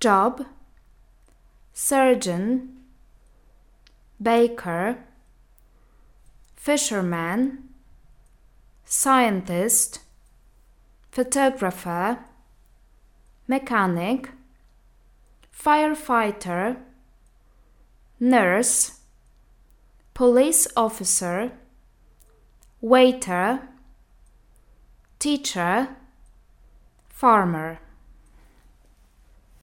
job, surgeon, baker, fisherman, scientist, photographer, mechanic, firefighter, nurse, police officer, waiter, teacher, farmer.